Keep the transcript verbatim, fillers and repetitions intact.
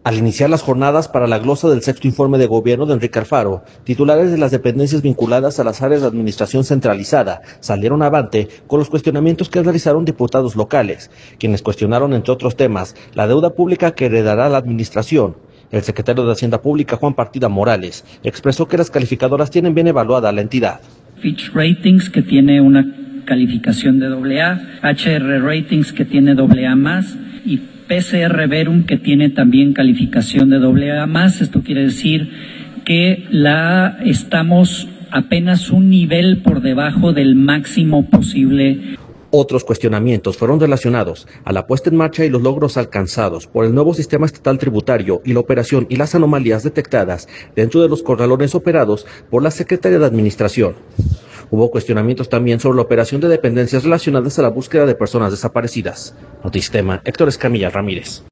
Al iniciar las jornadas para la glosa del sexto informe de gobierno de Enrique Alfaro, titulares de las dependencias vinculadas a las áreas de administración centralizada salieron avante con los cuestionamientos que realizaron diputados locales, quienes cuestionaron, entre otros temas, la deuda pública que heredará la administración. El secretario de Hacienda Pública, Juan Partida Morales, expresó que las calificadoras tienen bien evaluada la entidad. Fitch Ratings, que tiene una calificación de doble A, H R Ratings, que tiene doble A más, y P C R Verum, que tiene también calificación de doble A más. Esto quiere decir que la estamos apenas un nivel por debajo del máximo posible. Otros cuestionamientos fueron relacionados a la puesta en marcha y los logros alcanzados por el nuevo sistema estatal tributario y la operación y las anomalías detectadas dentro de los corralones operados por la Secretaría de Administración. Hubo cuestionamientos también sobre la operación de dependencias relacionadas a la búsqueda de personas desaparecidas. Notistema, Héctor Escamilla Ramírez.